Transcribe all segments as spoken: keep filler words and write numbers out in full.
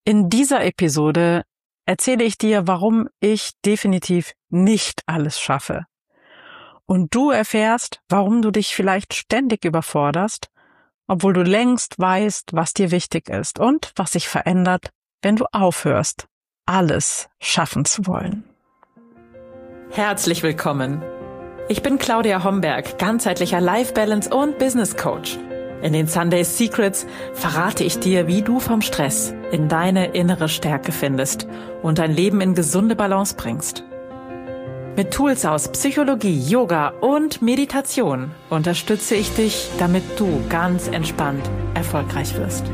In dieser Episode erzähle ich dir, warum ich definitiv nicht alles schaffe. Und du erfährst, warum du dich vielleicht ständig überforderst, obwohl du längst weißt, was dir wichtig ist und was sich verändert, wenn du aufhörst, alles schaffen zu wollen. Herzlich willkommen. Ich bin Claudia Homberg, ganzheitlicher Life Balance und Business Coach. In den Sunday Secrets verrate ich dir, wie du vom Stress in deine innere Stärke findest und dein Leben in gesunde Balance bringst. Mit Tools aus Psychologie, Yoga und Meditation unterstütze ich dich, damit du ganz entspannt erfolgreich wirst.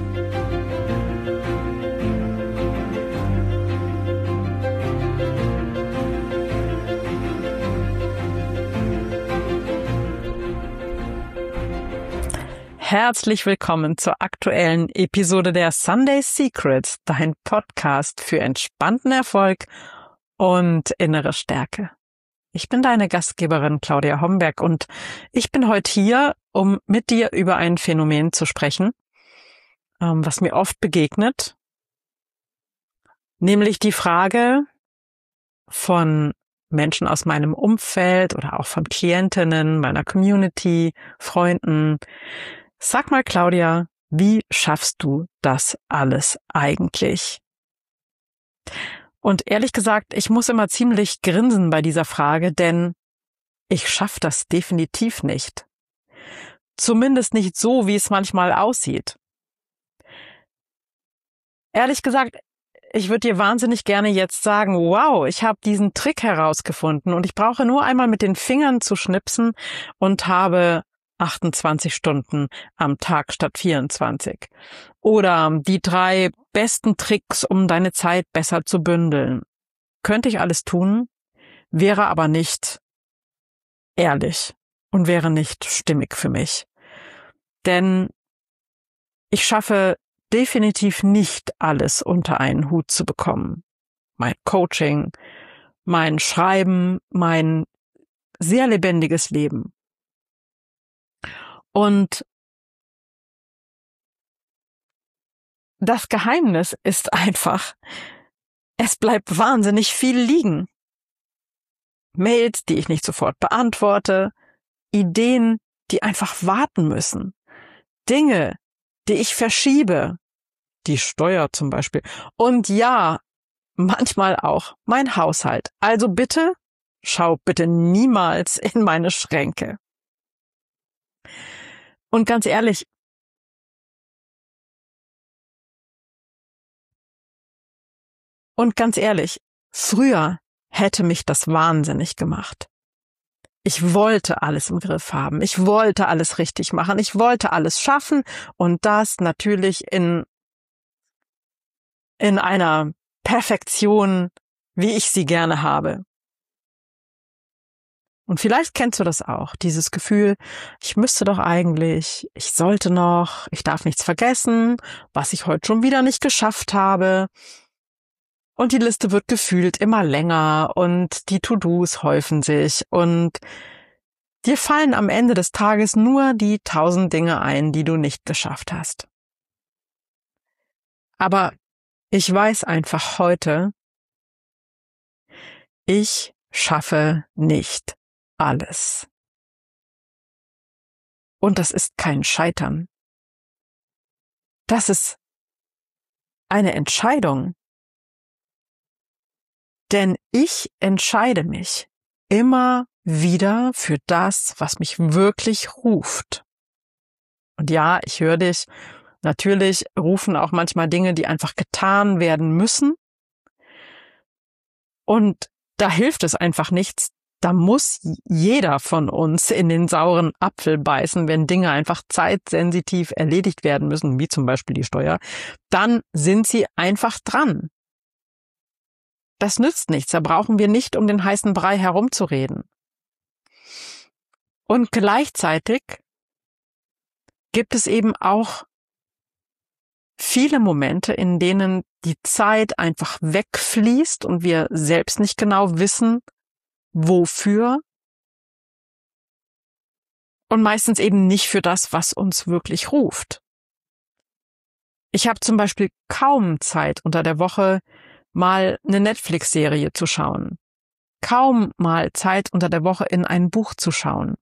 Herzlich willkommen zur aktuellen Episode der Sunday Secrets, dein Podcast für entspannten Erfolg und innere Stärke. Ich bin deine Gastgeberin Claudia Homberg und ich bin heute hier, um mit dir über ein Phänomen zu sprechen, was mir oft begegnet, nämlich die Frage von Menschen aus meinem Umfeld oder auch von Klientinnen, meiner Community, Freunden. Sag mal, Claudia, wie schaffst du das alles eigentlich? Und ehrlich gesagt, ich muss immer ziemlich grinsen bei dieser Frage, denn ich schaffe das definitiv nicht. Zumindest nicht so, wie es manchmal aussieht. Ehrlich gesagt, ich würde dir wahnsinnig gerne jetzt sagen, wow, ich habe diesen Trick herausgefunden und ich brauche nur einmal mit den Fingern zu schnipsen und habe achtundzwanzig Stunden am Tag statt vierundzwanzig. Oder die drei besten Tricks, um deine Zeit besser zu bündeln. Könnte ich alles tun, wäre aber nicht ehrlich und wäre nicht stimmig für mich. Denn ich schaffe definitiv nicht alles unter einen Hut zu bekommen. Mein Coaching, mein Schreiben, mein sehr lebendiges Leben. Und das Geheimnis ist einfach, es bleibt wahnsinnig viel liegen. Mails, die ich nicht sofort beantworte, Ideen, die einfach warten müssen, Dinge, die ich verschiebe, die Steuer zum Beispiel. Und ja, manchmal auch mein Haushalt. Also bitte, schau bitte niemals in meine Schränke. Und ganz ehrlich, und ganz ehrlich, früher hätte mich das wahnsinnig gemacht. Ich wollte alles im Griff haben. Ich wollte alles richtig machen. Ich wollte alles schaffen und das natürlich in, in einer Perfektion, wie ich sie gerne habe. Und vielleicht kennst du das auch, dieses Gefühl, ich müsste doch eigentlich, ich sollte noch, ich darf nichts vergessen, was ich heute schon wieder nicht geschafft habe. Und die Liste wird gefühlt immer länger und die To-Dos häufen sich und dir fallen am Ende des Tages nur die tausend Dinge ein, die du nicht geschafft hast. Aber ich weiß einfach heute, ich schaffe nicht alles. Und das ist kein Scheitern. Das ist eine Entscheidung. Denn ich entscheide mich immer wieder für das, was mich wirklich ruft. Und ja, ich höre dich, natürlich rufen auch manchmal Dinge, die einfach getan werden müssen. Und da hilft es einfach nichts. Da muss jeder von uns in den sauren Apfel beißen, wenn Dinge einfach zeitsensitiv erledigt werden müssen, wie zum Beispiel die Steuer. Dann sind sie einfach dran. Das nützt nichts, da brauchen wir nicht um den heißen Brei herumzureden. Und gleichzeitig gibt es eben auch viele Momente, in denen die Zeit einfach wegfließt und wir selbst nicht genau wissen, wofür. Und meistens eben nicht für das, was uns wirklich ruft. Ich habe zum Beispiel kaum Zeit unter der Woche, mal eine Netflix-Serie zu schauen. Kaum mal Zeit unter der Woche in ein Buch zu schauen.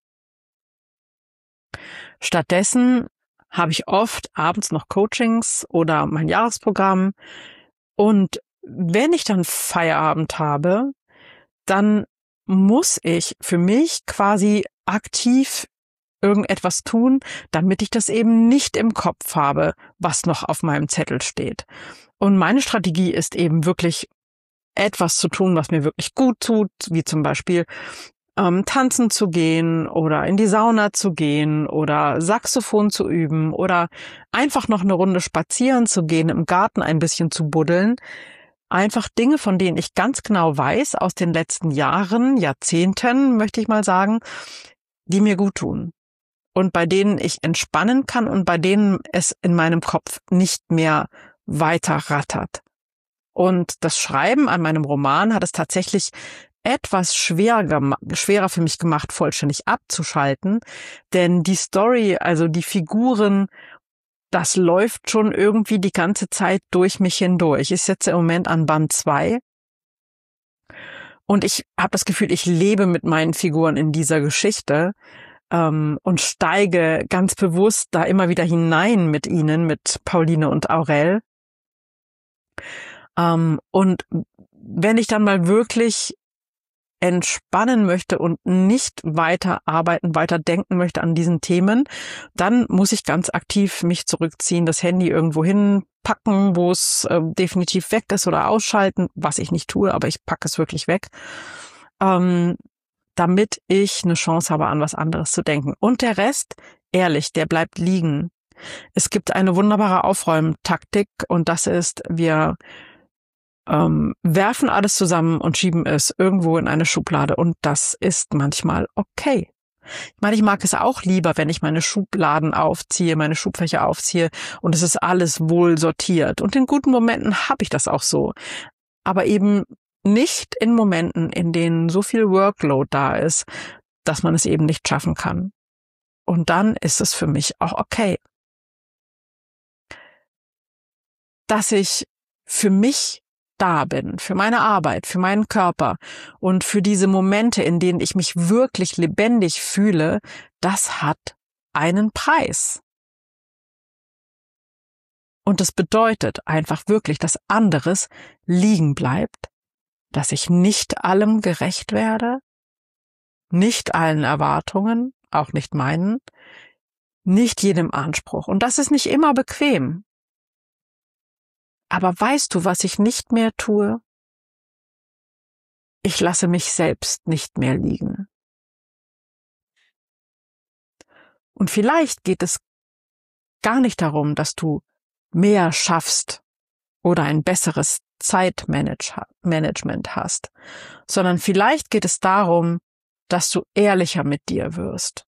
Stattdessen habe ich oft abends noch Coachings oder mein Jahresprogramm. Und wenn ich dann Feierabend habe, dann muss ich für mich quasi aktiv irgendetwas tun, damit ich das eben nicht im Kopf habe, was noch auf meinem Zettel steht. Und meine Strategie ist eben wirklich etwas zu tun, was mir wirklich gut tut, wie zum Beispiel ähm, tanzen zu gehen oder in die Sauna zu gehen oder Saxophon zu üben oder einfach noch eine Runde spazieren zu gehen, im Garten ein bisschen zu buddeln. Einfach Dinge, von denen ich ganz genau weiß, aus den letzten Jahren, Jahrzehnten, möchte ich mal sagen, die mir gut tun. Und bei denen ich entspannen kann und bei denen es in meinem Kopf nicht mehr weiter rattert. Und das Schreiben an meinem Roman hat es tatsächlich etwas schwer gem- schwerer für mich gemacht, vollständig abzuschalten. Denn die Story, also die Figuren, das läuft schon irgendwie die ganze Zeit durch mich hindurch. Ich sitze im Moment an Band zwei und ich habe das Gefühl, ich lebe mit meinen Figuren in dieser Geschichte. Und steige ganz bewusst da immer wieder hinein mit ihnen, mit Pauline und Aurel. Und wenn ich dann mal wirklich entspannen möchte und nicht weiter arbeiten, weiter denken möchte an diesen Themen, dann muss ich ganz aktiv mich zurückziehen, das Handy irgendwo hinpacken, wo es äh, definitiv weg ist oder ausschalten, was ich nicht tue, aber ich packe es wirklich weg. Ähm, damit ich eine Chance habe, an was anderes zu denken. Und der Rest, ehrlich, der bleibt liegen. Es gibt eine wunderbare Aufräumtaktik und das ist, wir ähm, werfen alles zusammen und schieben es irgendwo in eine Schublade und das ist manchmal okay. Ich meine, ich mag es auch lieber, wenn ich meine Schubladen aufziehe, meine Schubfächer aufziehe und es ist alles wohl sortiert. Und in guten Momenten habe ich das auch so. Aber eben nicht in Momenten, in denen so viel Workload da ist, dass man es eben nicht schaffen kann. Und dann ist es für mich auch okay. Dass ich für mich da bin, für meine Arbeit, für meinen Körper und für diese Momente, in denen ich mich wirklich lebendig fühle, das hat einen Preis. Und das bedeutet einfach wirklich, dass anderes liegen bleibt, dass ich nicht allem gerecht werde, nicht allen Erwartungen, auch nicht meinen, nicht jedem Anspruch. Und das ist nicht immer bequem. Aber weißt du, was ich nicht mehr tue? Ich lasse mich selbst nicht mehr liegen. Und vielleicht geht es gar nicht darum, dass du mehr schaffst oder ein besseres Zeitmanagement hast, sondern vielleicht geht es darum, dass du ehrlicher mit dir wirst.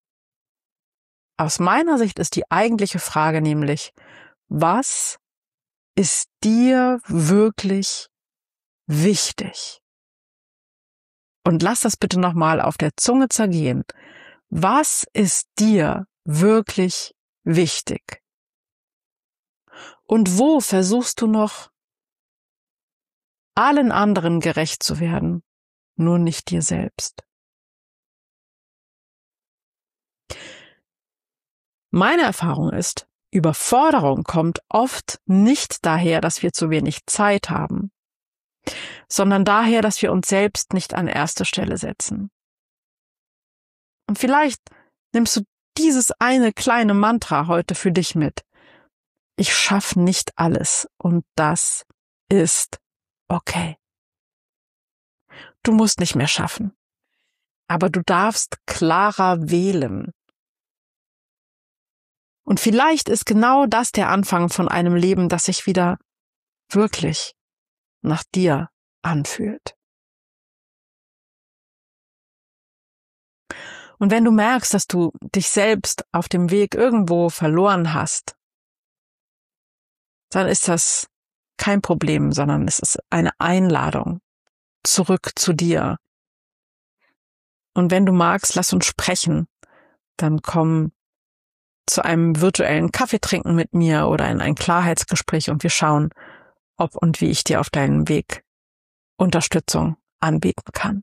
Aus meiner Sicht ist die eigentliche Frage nämlich, was ist dir wirklich wichtig? Und lass das bitte nochmal auf der Zunge zergehen. Was ist dir wirklich wichtig? Und wo versuchst du noch, allen anderen gerecht zu werden, nur nicht dir selbst? Meine Erfahrung ist, Überforderung kommt oft nicht daher, dass wir zu wenig Zeit haben, sondern daher, dass wir uns selbst nicht an erste Stelle setzen. Und vielleicht nimmst du dieses eine kleine Mantra heute für dich mit. Ich schaffe nicht alles und das ist okay. Du musst nicht mehr schaffen, aber du darfst klarer wählen. Und vielleicht ist genau das der Anfang von einem Leben, das sich wieder wirklich nach dir anfühlt. Und wenn du merkst, dass du dich selbst auf dem Weg irgendwo verloren hast, dann ist das kein Problem, sondern es ist eine Einladung zurück zu dir. Und wenn du magst, lass uns sprechen. Dann komm zu einem virtuellen Kaffee trinken mit mir oder in ein Klarheitsgespräch und wir schauen, ob und wie ich dir auf deinem Weg Unterstützung anbieten kann.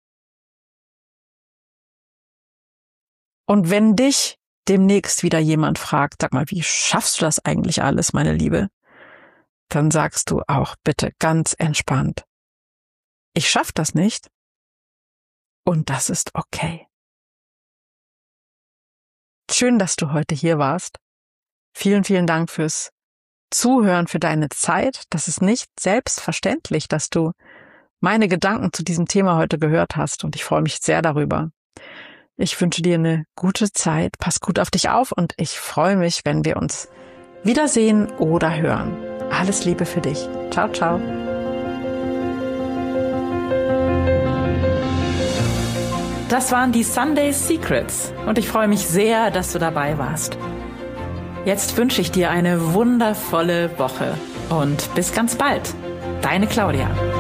Und wenn dich demnächst wieder jemand fragt, sag mal, wie schaffst du das eigentlich alles, meine Liebe? Dann sagst du auch bitte ganz entspannt, ich schaff das nicht und das ist okay. Schön, dass du heute hier warst. Vielen, vielen Dank fürs Zuhören, für deine Zeit. Das ist nicht selbstverständlich, dass du meine Gedanken zu diesem Thema heute gehört hast und ich freue mich sehr darüber. Ich wünsche dir eine gute Zeit, pass gut auf dich auf und ich freue mich, wenn wir uns wiedersehen oder hören. Alles Liebe für dich. Ciao, ciao. Das waren die Sunday Secrets und ich freue mich sehr, dass du dabei warst. Jetzt wünsche ich dir eine wundervolle Woche und bis ganz bald. Deine Claudia.